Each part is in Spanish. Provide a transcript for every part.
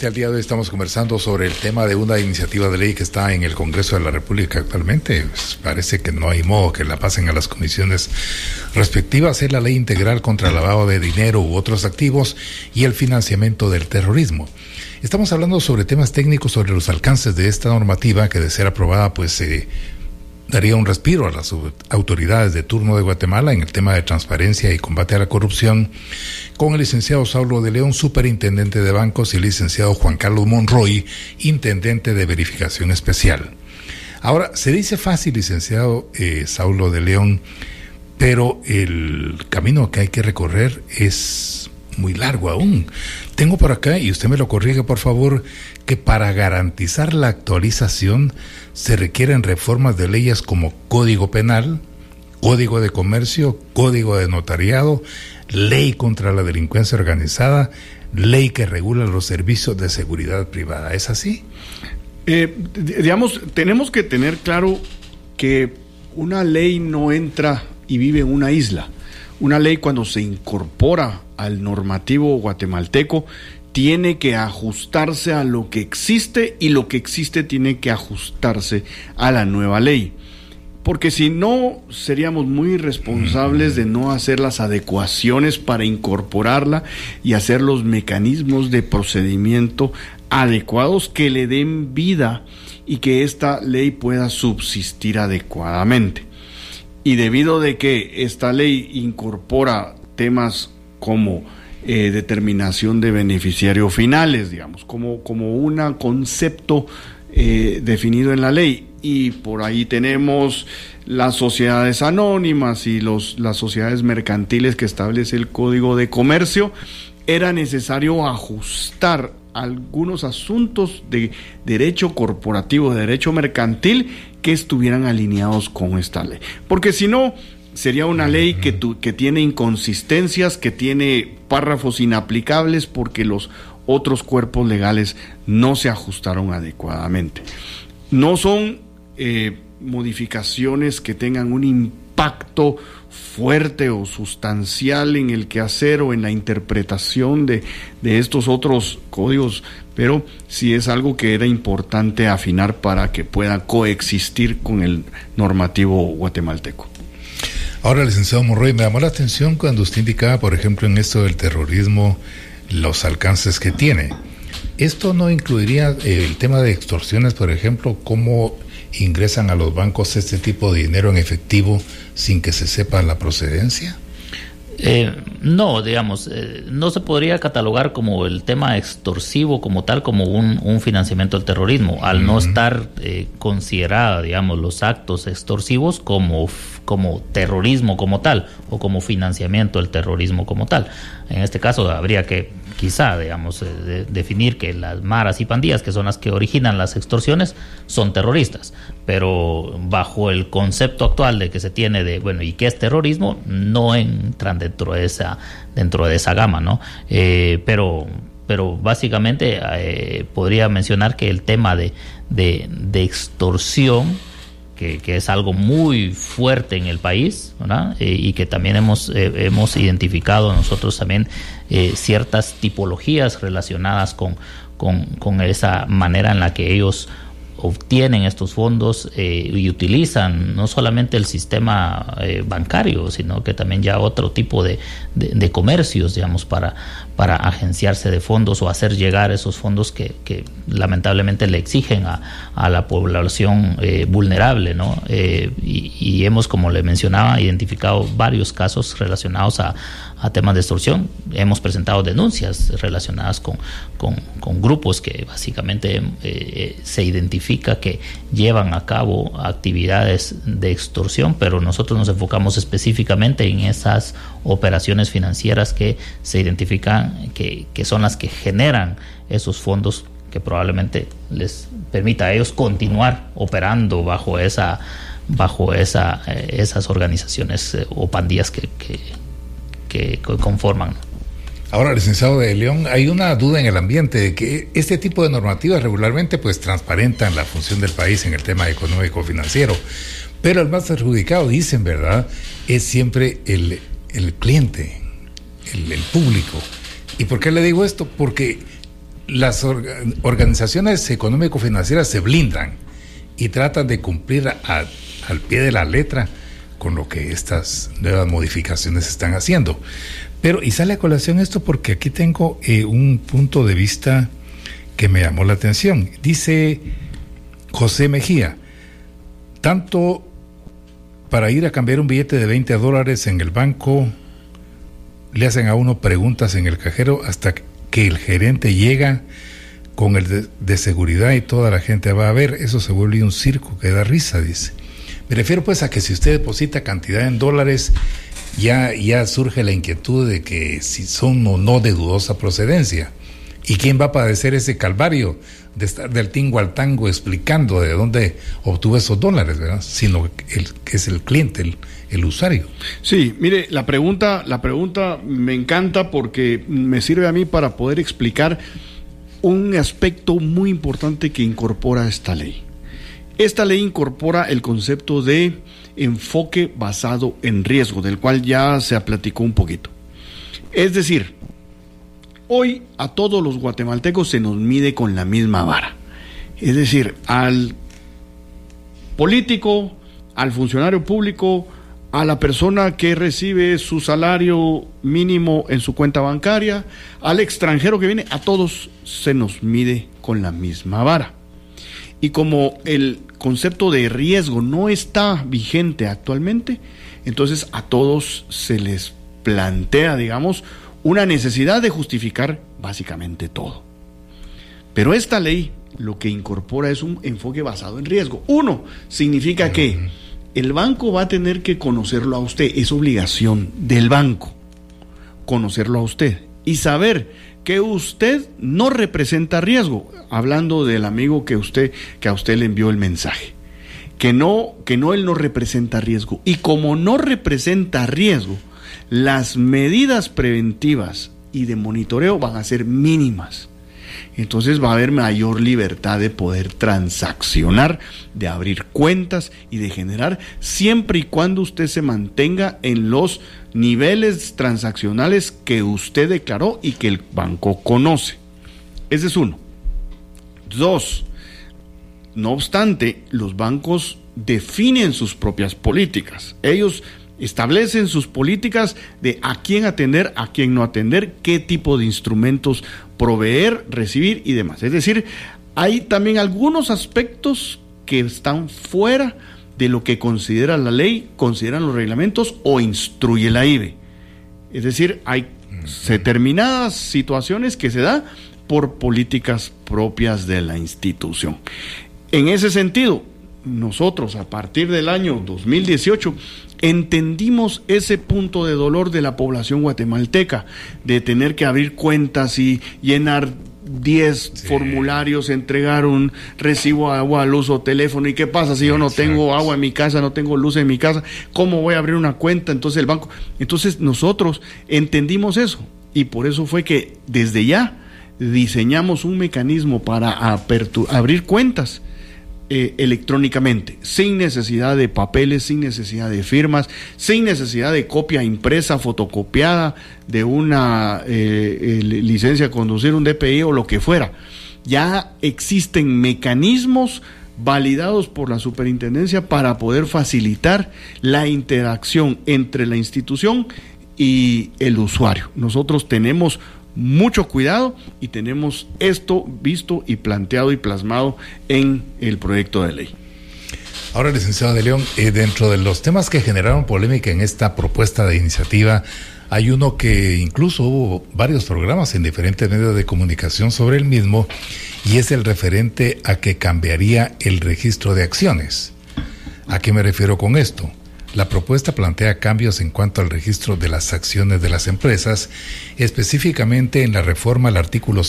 que al día de hoy estamos conversando sobre el tema de una iniciativa de ley que está en el Congreso de la República actualmente. Pues parece que no hay modo que la pasen a las comisiones respectivas. Es la ley integral contra el lavado de dinero u otros activos y el financiamiento del terrorismo. Estamos hablando sobre temas técnicos, sobre los alcances de esta normativa que, de ser aprobada, pues daría un respiro a las autoridades de turno de Guatemala en el tema de transparencia y combate a la corrupción, con el licenciado Saulo de León, superintendente de bancos, y el licenciado Juan Carlos Monroy, intendente de verificación especial. Ahora, se dice fácil, licenciado Saulo de León, pero el camino que hay que recorrer es muy largo aún. Tengo por acá, y usted me lo corrige por favor, que para garantizar la actualización se requieren reformas de leyes como Código Penal, Código de Comercio, Código de Notariado, Ley contra la Delincuencia Organizada, Ley que regula los servicios de seguridad privada. ¿Es así? Tenemos que tener claro que una ley no entra y vive en una isla. Una ley, cuando se incorpora al normativo guatemalteco, tiene que ajustarse a lo que existe, y lo que existe tiene que ajustarse a la nueva ley. Porque si no, seríamos muy irresponsables de no hacer las adecuaciones para incorporarla y hacer los mecanismos de procedimiento adecuados que le den vida y que esta ley pueda subsistir adecuadamente. Y debido de que esta ley incorpora temas como determinación de beneficiarios finales, digamos, como un concepto definido en la ley, y por ahí tenemos las sociedades anónimas y las sociedades mercantiles que establece el Código de Comercio, era necesario ajustar algunos asuntos de derecho corporativo, de derecho mercantil, que estuvieran alineados con esta ley. Porque si no, sería una ley que tiene inconsistencias, que tiene párrafos inaplicables porque los otros cuerpos legales no se ajustaron adecuadamente. No son modificaciones que tengan un impacto fuerte o sustancial en el quehacer o en la interpretación de estos otros códigos, pero sí es algo que era importante afinar para que pueda coexistir con el normativo guatemalteco. Ahora, licenciado Monroy, me llamó la atención cuando usted indicaba, por ejemplo, en esto del terrorismo, los alcances que tiene. ¿Esto no incluiría el tema de extorsiones, por ejemplo? ¿Cómo ingresan a los bancos este tipo de dinero en efectivo sin que se sepa la procedencia? No, digamos, no se podría catalogar como el tema extorsivo como tal, como un financiamiento del terrorismo, al no estar considerada, digamos, los actos extorsivos como terrorismo como tal, o como financiamiento del terrorismo como tal. En este caso habría que quizá, digamos, definir que las maras y pandillas, que son las que originan las extorsiones, son terroristas, pero bajo el concepto actual de que se tiene de, bueno, ¿y qué es terrorismo?, no entran dentro de esa gama, ¿no? Pero básicamente podría mencionar que el tema de extorsión, que es algo muy fuerte en el país, ¿verdad? Y que también hemos identificado nosotros también ciertas tipologías relacionadas con esa manera en la que ellos obtienen estos fondos y utilizan no solamente el sistema bancario, sino que también ya otro tipo de comercios, digamos, para agenciarse de fondos o hacer llegar esos fondos que lamentablemente le exigen a la población vulnerable, ¿no? Y hemos, como le mencionaba, identificado varios casos relacionados a temas de extorsión. Hemos presentado denuncias relacionadas con grupos que básicamente se identifica que llevan a cabo actividades de extorsión, pero nosotros nos enfocamos específicamente en esas operaciones financieras que se identifican que son las que generan esos fondos que probablemente les permita a ellos continuar operando bajo esas organizaciones o pandillas que conforman. Ahora, licenciado de León, hay una duda en el ambiente de que este tipo de normativas regularmente pues transparentan la función del país en el tema económico financiero, pero el más perjudicado, dicen, ¿verdad?, es siempre el cliente, el público. ¿Y por qué le digo esto? Porque las organizaciones económico-financieras se blindan y tratan de cumplir al pie de la letra con lo que estas nuevas modificaciones están haciendo. Pero, y sale a colación esto porque aquí tengo un punto de vista que me llamó la atención. Dice José Mejía, tanto para ir a cambiar un billete de $20 en el banco, le hacen a uno preguntas en el cajero hasta que el gerente llega con el de seguridad y toda la gente va a ver. Eso se vuelve un circo que da risa, dice. Me refiero pues a que si usted deposita cantidad en dólares, ya surge la inquietud de que si son o no de dudosa procedencia. ¿Y quién va a padecer ese calvario de estar del tingo al tango explicando de dónde obtuvo esos dólares, ¿verdad? Sino que es el cliente, el usuario. Sí, mire, la pregunta me encanta porque me sirve a mí para poder explicar un aspecto muy importante que incorpora esta ley. Esta ley incorpora el concepto de enfoque basado en riesgo, del cual ya se platicó un poquito. Es decir, hoy a todos los guatemaltecos se nos mide con la misma vara. Es decir, al político, al funcionario público, a la persona que recibe su salario mínimo en su cuenta bancaria, al extranjero que viene, a todos se nos mide con la misma vara. Y como el concepto de riesgo no está vigente actualmente, entonces a todos se les plantea, digamos, una necesidad de justificar básicamente todo. Pero esta ley lo que incorpora es un enfoque basado en riesgo. Uno, significa que el banco va a tener que conocerlo a usted, es obligación del banco conocerlo a usted y saber que usted no representa riesgo, hablando del amigo que a usted le envió el mensaje, que no él no representa riesgo, y como no representa riesgo, las medidas preventivas y de monitoreo van a ser mínimas. Entonces va a haber mayor libertad de poder transaccionar, de abrir cuentas y de generar, siempre y cuando usted se mantenga en los niveles transaccionales que usted declaró y que el banco conoce. Ese es uno. Dos, no obstante, los bancos definen sus propias políticas. Ellos establecen sus políticas de a quién atender, a quién no atender, qué tipo de instrumentos proveer, recibir y demás. Es decir, hay también algunos aspectos que están fuera de lo que considera la ley, consideran los reglamentos o instruye la IBE. Es decir, hay determinadas situaciones que se da por políticas propias de la institución. En ese sentido, nosotros a partir del año 2018 entendimos ese punto de dolor de la población guatemalteca, de tener que abrir cuentas y llenar 10 formularios, entregar un recibo de agua, luz o teléfono. ¿Y qué pasa si yo no tengo agua en mi casa, no tengo luz en mi casa? ¿Cómo voy a abrir una cuenta? Entonces el banco... Entonces nosotros entendimos eso y por eso fue que desde ya diseñamos un mecanismo para abrir cuentas electrónicamente, sin necesidad de papeles, sin necesidad de firmas, sin necesidad de copia impresa, fotocopiada de una licencia de conducir, un DPI o lo que fuera. Ya existen mecanismos validados por la superintendencia para poder facilitar la interacción entre la institución y el usuario. Nosotros tenemos mucho cuidado y tenemos esto visto y planteado y plasmado en el proyecto de ley. Ahora, licenciado de León, dentro de los temas que generaron polémica en esta propuesta de iniciativa, hay uno que incluso hubo varios programas en diferentes medios de comunicación sobre el mismo, y es el referente a que cambiaría el registro de acciones. ¿A qué me refiero con esto? La propuesta plantea cambios en cuanto al registro de las acciones de las empresas, específicamente en la reforma al artículo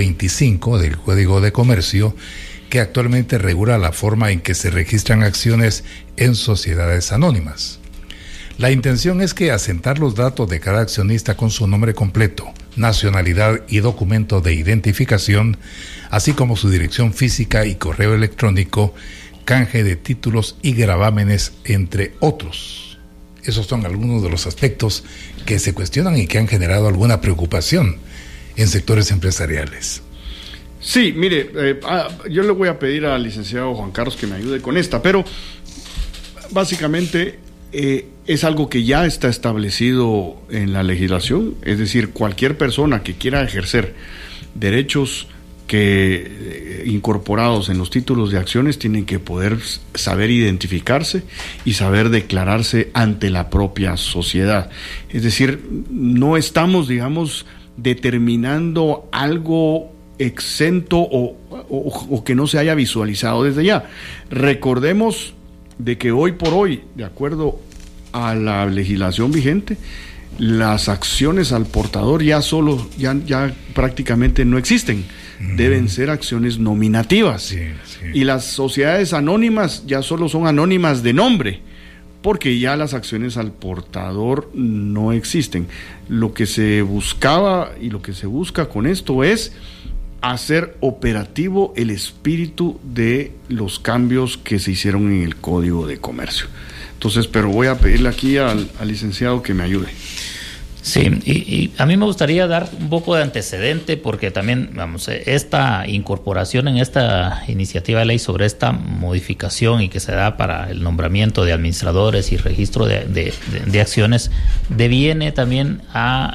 125 del Código de Comercio, que actualmente regula la forma en que se registran acciones en sociedades anónimas. La intención es que asentar los datos de cada accionista con su nombre completo, nacionalidad y documento de identificación, así como su dirección física y correo electrónico, canje de títulos y gravámenes, entre otros. Esos son algunos de los aspectos que se cuestionan y que han generado alguna preocupación en sectores empresariales. Sí, mire, yo le voy a pedir al licenciado Juan Carlos que me ayude con esta, pero básicamente es algo que ya está establecido en la legislación, es decir, cualquier persona que quiera ejercer derechos que incorporados en los títulos de acciones tienen que poder saber identificarse y saber declararse ante la propia sociedad. Es decir, no estamos, digamos, determinando algo exento o que no se haya visualizado desde ya. Recordemos de que hoy por hoy, de acuerdo a la legislación vigente, las acciones al portador ya prácticamente no existen. Deben ser acciones nominativas. Sí. Y las sociedades anónimas ya solo son anónimas de nombre, porque ya las acciones al portador no existen. Lo que se buscaba y lo que se busca con esto es hacer operativo el espíritu de los cambios que se hicieron en el Código de Comercio. Entonces, pero voy a pedirle aquí al licenciado que me ayude. Sí, y a mí me gustaría dar un poco de antecedente porque también, vamos, esta incorporación en esta iniciativa de ley sobre esta modificación y que se da para el nombramiento de administradores y registro de acciones deviene también a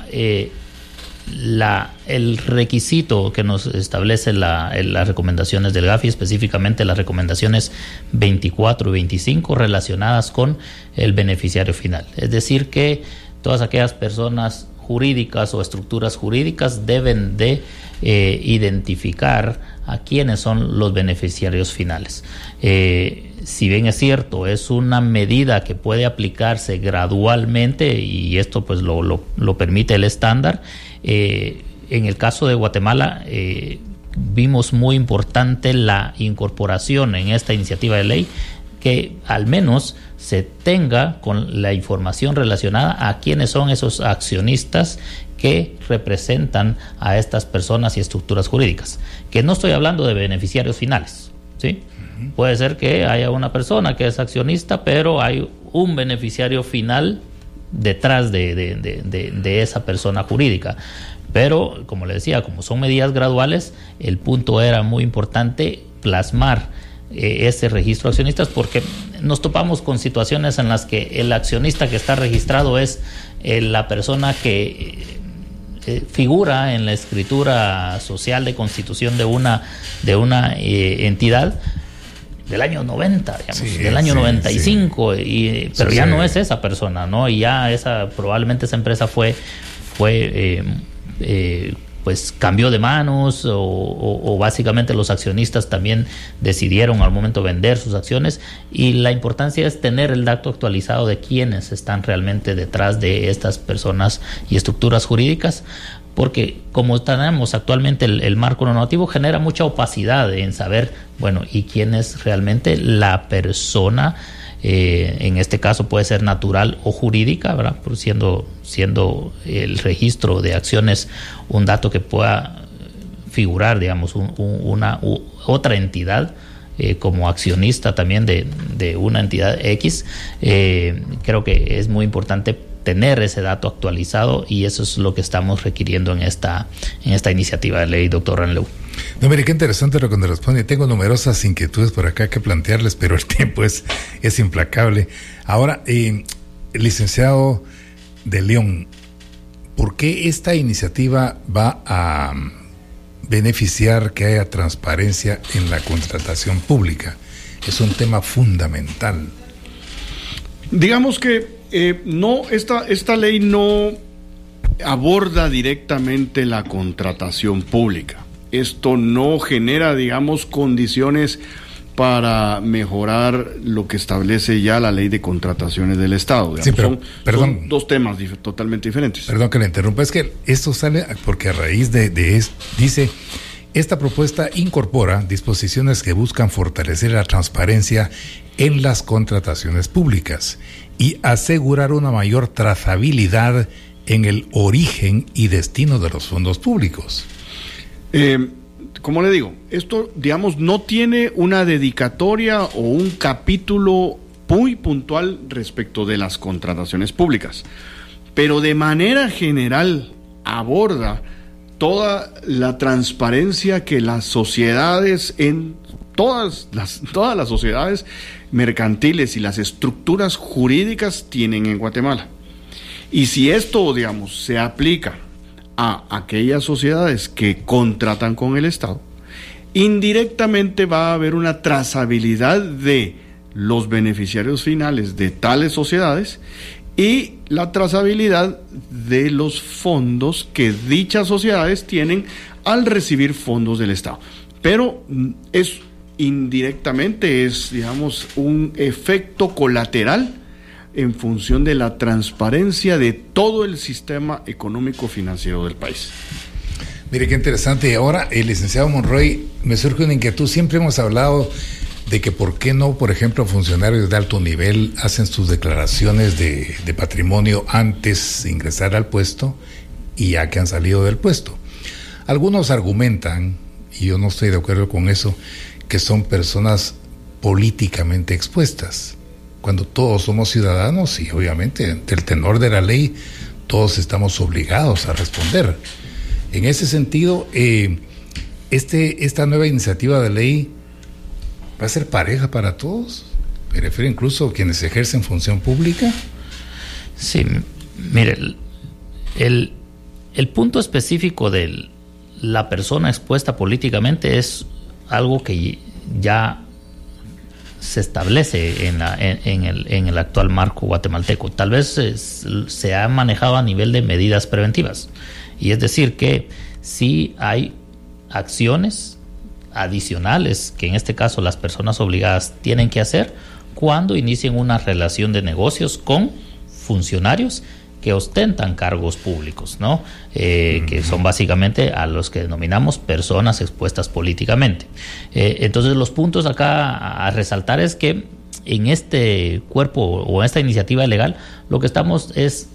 el requisito que nos establece las recomendaciones del GAFI, específicamente las recomendaciones 24 y 25 relacionadas con el beneficiario final. Es decir, que todas aquellas personas jurídicas o estructuras jurídicas deben de identificar a quiénes son los beneficiarios finales. Si bien es cierto, es una medida que puede aplicarse gradualmente y esto pues lo permite el estándar, en el caso de Guatemala vimos muy importante la incorporación en esta iniciativa de ley que al menos se tenga con la información relacionada a quiénes son esos accionistas que representan a estas personas y estructuras jurídicas. Que no estoy hablando de beneficiarios finales, ¿sí? Uh-huh. Puede ser que haya una persona que es accionista, pero hay un beneficiario final detrás de esa persona jurídica. Pero, como le decía, como son medidas graduales, el punto era muy importante plasmar ese registro de accionistas, porque nos topamos con situaciones en las que el accionista que está registrado es la persona que figura en la escritura social de constitución de una entidad del año 90, digamos, del año 95, pero ya no es esa persona, ¿no? Y ya probablemente esa empresa fue pues cambió de manos o básicamente los accionistas también decidieron al momento vender sus acciones, y la importancia es tener el dato actualizado de quiénes están realmente detrás de estas personas y estructuras jurídicas, porque como tenemos actualmente el marco normativo genera mucha opacidad en saber, bueno, y quién es realmente la persona. En este caso puede ser natural o jurídica, ¿verdad? Siendo el registro de acciones un dato que pueda figurar, digamos, otra entidad como accionista también de una entidad X. Creo que es muy importante tener ese dato actualizado, y eso es lo que estamos requiriendo en esta iniciativa de ley, doctor Ranlew. No, mire, qué interesante lo que nos responde. Tengo numerosas inquietudes por acá que plantearles, pero el tiempo es implacable. Ahora, licenciado de León, ¿por qué esta iniciativa va a beneficiar que haya transparencia en la contratación pública? Es un tema fundamental. Digamos que esta ley no aborda directamente la contratación pública. Esto no genera, digamos, condiciones para mejorar lo que establece ya la ley de contrataciones del Estado. Digamos. Sí, pero, son dos temas totalmente diferentes. Perdón que le interrumpa, es que esto sale porque a raíz dice, esta propuesta incorpora disposiciones que buscan fortalecer la transparencia en las contrataciones públicas y asegurar una mayor trazabilidad en el origen y destino de los fondos públicos. Como le digo, esto, digamos, no tiene una dedicatoria o un capítulo muy puntual respecto de las contrataciones públicas, pero de manera general aborda toda la transparencia que las sociedades, en todas las sociedades mercantiles y las estructuras jurídicas tienen en Guatemala. Y si esto, digamos, se aplica a aquellas sociedades que contratan con el Estado, indirectamente va a haber una trazabilidad de los beneficiarios finales de tales sociedades y la trazabilidad de los fondos que dichas sociedades tienen al recibir fondos del Estado. Pero es indirectamente, digamos, un efecto colateral en función de la transparencia de todo el sistema económico financiero del país. Mire qué interesante. Y ahora, el licenciado Monroy, me surge una inquietud. Siempre hemos hablado de que por qué no, por ejemplo, funcionarios de alto nivel hacen sus declaraciones de patrimonio antes de ingresar al puesto y ya que han salido del puesto. Algunos argumentan, y yo no estoy de acuerdo con eso, que son personas políticamente expuestas, cuando todos somos ciudadanos y obviamente ante el tenor de la ley todos estamos obligados a responder. En ese sentido, esta nueva iniciativa de ley ¿va a ser pareja para todos? ¿Me refiero incluso a quienes ejercen función pública? Sí, mire, el punto específico de la persona expuesta políticamente es algo que ya se establece en el actual marco guatemalteco. Tal vez se ha manejado a nivel de medidas preventivas. Y es decir que sí hay acciones adicionales que en este caso las personas obligadas tienen que hacer cuando inicien una relación de negocios con funcionarios que ostentan cargos públicos, ¿no? Que son básicamente a los que denominamos personas expuestas políticamente. Entonces los puntos acá a resaltar es que en este cuerpo o en esta iniciativa legal lo que estamos es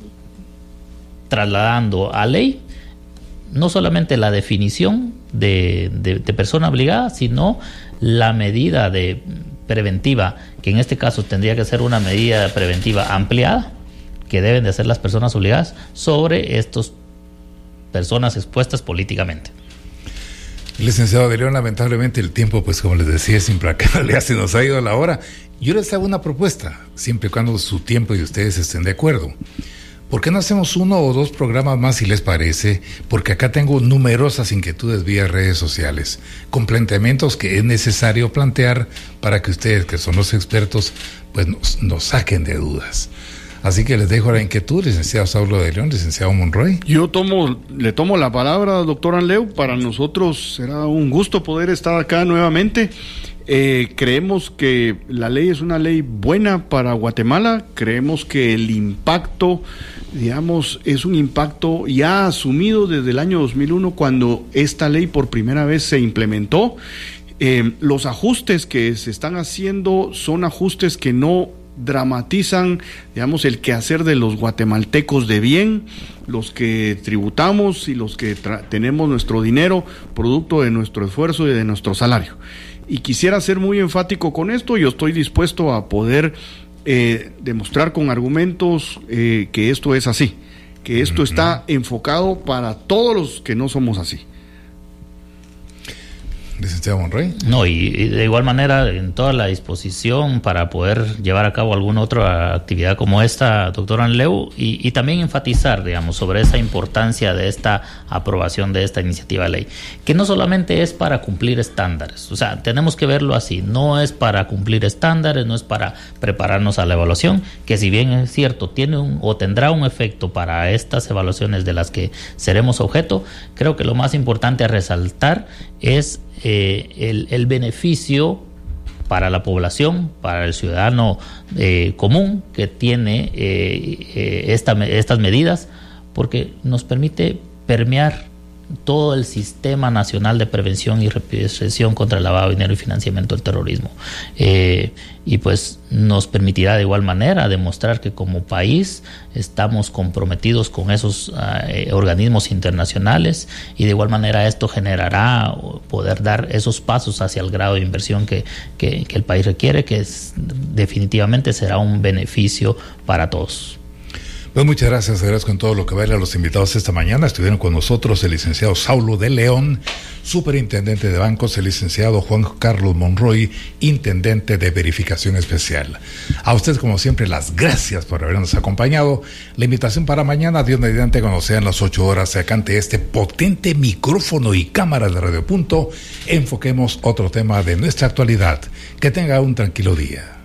trasladando a ley no solamente la definición de persona obligada, sino la medida preventiva, que en este caso tendría que ser una medida preventiva ampliada, que deben de hacer las personas obligadas sobre estas personas expuestas políticamente. Licenciado de León, lamentablemente el tiempo, pues como les decía, es implacable, ya se nos ha ido la hora. Yo les hago una propuesta, siempre y cuando su tiempo y ustedes estén de acuerdo. ¿Por qué no hacemos 1 o 2 programas más, si les parece? Porque acá tengo numerosas inquietudes vía redes sociales, con planteamientos que es necesario plantear para que ustedes, que son los expertos, pues nos saquen de dudas. Así que les dejo la inquietud, licenciado Saulo de León, licenciado Monroy. Yo le tomo la palabra, doctor Anleu. Para nosotros será un gusto poder estar acá nuevamente. Creemos que la ley es una ley buena para Guatemala. Creemos que el impacto, digamos, es un impacto ya asumido desde el año 2001, cuando esta ley por primera vez se implementó. Los ajustes que se están haciendo son ajustes que no dramatizan, digamos, el quehacer de los guatemaltecos de bien, los que tributamos y los que tenemos nuestro dinero producto de nuestro esfuerzo y de nuestro salario. Y quisiera ser muy enfático con esto. Yo estoy dispuesto a poder demostrar con argumentos que esto es así, que esto está enfocado para todos los que no somos así. Licenciado Monroy. No, y de igual manera, en toda la disposición para poder llevar a cabo alguna otra actividad como esta, doctor Anleu, y también enfatizar, digamos, sobre esa importancia de esta aprobación de esta iniciativa de ley, que no solamente es para cumplir estándares, o sea, tenemos que verlo así, no es para cumplir estándares, no es para prepararnos a la evaluación, que si bien es cierto, tiene o tendrá un efecto para estas evaluaciones de las que seremos objeto, creo que lo más importante a resaltar es el beneficio para la población, para el ciudadano común que tiene estas medidas, porque nos permite permear todo el sistema nacional de prevención y represión contra el lavado de dinero y financiamiento del terrorismo. Y pues nos permitirá de igual manera demostrar que como país estamos comprometidos con esos organismos internacionales, y de igual manera esto generará poder dar esos pasos hacia el grado de inversión que el país requiere, que definitivamente será un beneficio para todos. Pues muchas gracias, agradezco en todo lo que vale a los invitados esta mañana. Estuvieron con nosotros el licenciado Saulo de León, superintendente de bancos, el licenciado Juan Carlos Monroy, intendente de verificación especial. A ustedes, como siempre, las gracias por habernos acompañado. La invitación para mañana, Dios mediante, cuando sean las 8 horas, se acante este potente micrófono y cámara de Radio Punto, enfoquemos otro tema de nuestra actualidad. Que tenga un tranquilo día.